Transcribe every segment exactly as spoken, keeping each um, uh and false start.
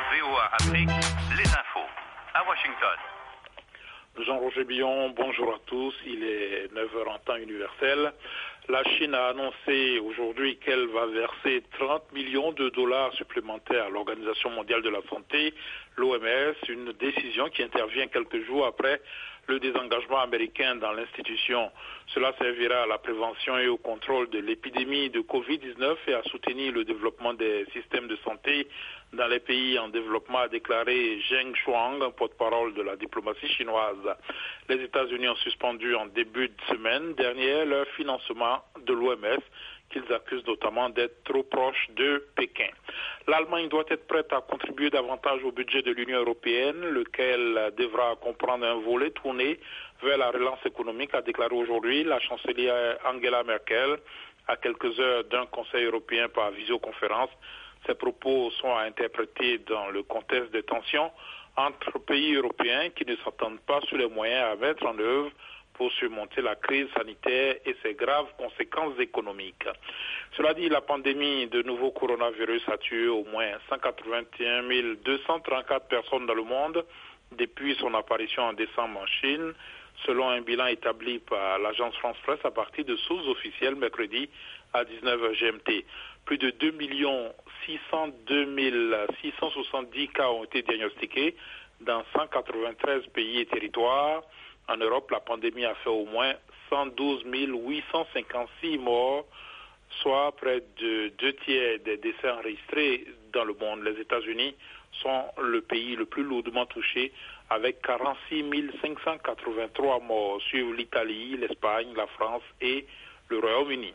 V O A Afrique, les infos. À Washington. Jean-Roger Billon, bonjour à tous. Il est neuf heures en temps universel. La Chine a annoncé aujourd'hui qu'elle va verser trente millions de dollars supplémentaires à l'Organisation mondiale de la santé, l'O M S, une décision qui intervient quelques jours après le désengagement américain dans l'institution. Cela servira à la prévention et au contrôle de l'épidémie de covid dix-neuf et à soutenir le développement des systèmes de santé dans les pays en développement, a déclaré Zheng Shuang, porte-parole de la diplomatie chinoise. Les États-Unis ont suspendu en début de semaine dernière leur financement de l'O M S, qu'ils accusent notamment d'être trop proche de Pékin. L'Allemagne doit être prête à contribuer davantage au budget de l'Union européenne, lequel devra comprendre un volet tourné vers la relance économique, a déclaré aujourd'hui la chancelière Angela Merkel à quelques heures d'un Conseil européen par visioconférence. Ces propos sont à interpréter dans le contexte de tensions entre pays européens qui ne s'entendent pas sur les moyens à mettre en œuvre pour surmonter la crise sanitaire et ses graves conséquences économiques. Cela dit, la pandémie de nouveau coronavirus a tué au moins cent quatre-vingt-et-un mille deux cent trente-quatre personnes dans le monde depuis son apparition en décembre en Chine, selon un bilan établi par l'agence France-Presse à partir de sources officielles mercredi à dix-neuf heures G M T. Plus de deux millions six cent deux mille six cent soixante-dix cas ont été diagnostiqués dans cent quatre-vingt-treize pays et territoires. En Europe, la pandémie a fait au moins cent douze mille huit cent cinquante-six morts, soit près de deux tiers des décès enregistrés dans le monde. Les États-Unis sont le pays le plus lourdement touché avec quarante-six mille cinq cent quatre-vingt-trois morts, suivent l'Italie, l'Espagne, la France et le Royaume-Uni.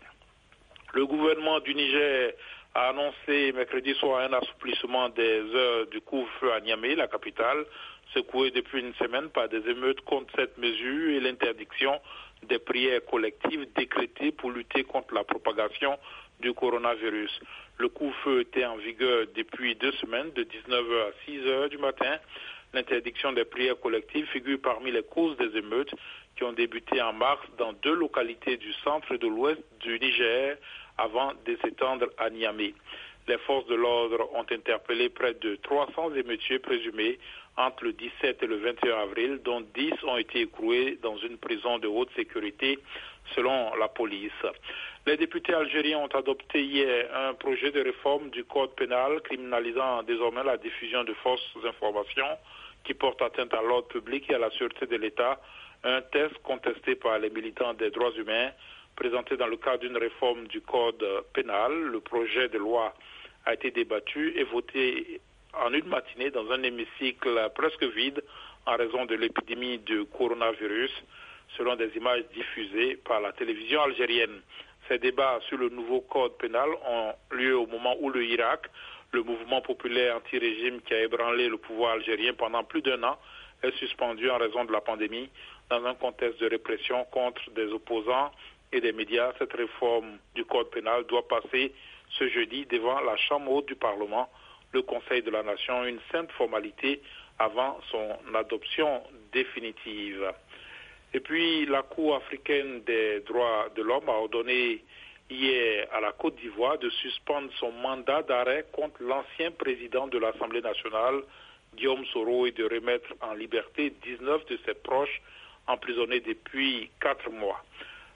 Le gouvernement du Niger a annoncé mercredi soir un assouplissement des heures du couvre-feu à Niamey, la capitale, secouée depuis une semaine par des émeutes contre cette mesure et l'interdiction des prières collectives décrétées pour lutter contre la propagation du coronavirus. Le couvre-feu était en vigueur depuis deux semaines, de dix-neuf heures à six heures du matin. L'interdiction des prières collectives figure parmi les causes des émeutes qui ont débuté en mars dans deux localités du centre et de l'ouest du Niger avant de s'étendre à Niamey. Les forces de l'ordre ont interpellé près de trois cents émeutiers présumés entre le dix-sept et le vingt et un avril, dont dix ont été écroués dans une prison de haute sécurité, selon la police. Les députés algériens ont adopté hier un projet de réforme du code pénal criminalisant désormais la diffusion de fausses informations qui portent atteinte à l'ordre public et à la sûreté de l'État, un texte contesté par les militants des droits humains. Présenté dans le cadre d'une réforme du code pénal, le projet de loi a été débattu et voté en une matinée dans un hémicycle presque vide en raison de l'épidémie de coronavirus, selon des images diffusées par la télévision algérienne. Ces débats sur le nouveau code pénal ont lieu au moment où le Irak, le mouvement populaire anti-régime qui a ébranlé le pouvoir algérien pendant plus d'un an, est suspendu en raison de la pandémie dans un contexte de répression contre des opposants et des médias. Cette réforme du code pénal doit passer ce jeudi devant la Chambre haute du Parlement, le Conseil de la Nation, une simple formalité avant son adoption définitive. Et puis, la Cour africaine des droits de l'homme a ordonné hier à la Côte d'Ivoire de suspendre son mandat d'arrêt contre l'ancien président de l'Assemblée nationale, Guillaume Soro, et de remettre en liberté dix-neuf de ses proches emprisonnés depuis quatre mois.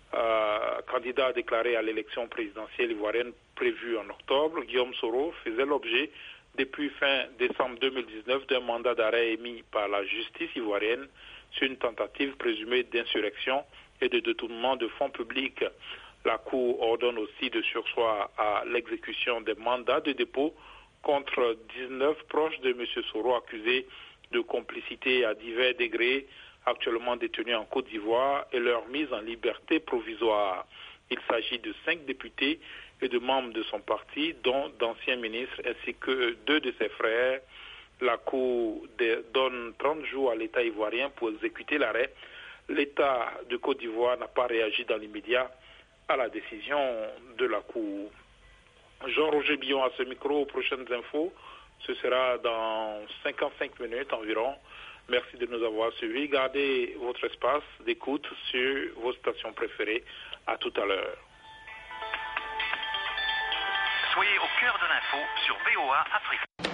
Euh, candidat déclaré à l'élection présidentielle ivoirienne prévue en octobre, Guillaume Soro faisait l'objet depuis fin décembre deux mille dix-neuf d'un mandat d'arrêt émis par la justice ivoirienne sur une tentative présumée d'insurrection et de détournement de fonds publics. La Cour ordonne aussi de surseoir à l'exécution des mandats de dépôt contre dix-neuf proches de M. Soro accusés de complicité à divers degrés, actuellement détenus en Côte d'Ivoire, et leur mise en liberté provisoire. Il s'agit de cinq députés et de membres de son parti, dont d'anciens ministres ainsi que deux de ses frères. La Cour donne trente jours à l'État ivoirien pour exécuter l'arrêt. L'État de Côte d'Ivoire n'a pas réagi dans l'immédiat à la décision de la Cour. Jean-Roger Billon à ce micro, aux prochaines infos. Ce sera dans cinquante-cinq minutes environ. Merci de nous avoir suivis. Gardez votre espace d'écoute sur vos stations préférées. À tout à l'heure. Soyez au cœur de l'info sur V O A Afrique.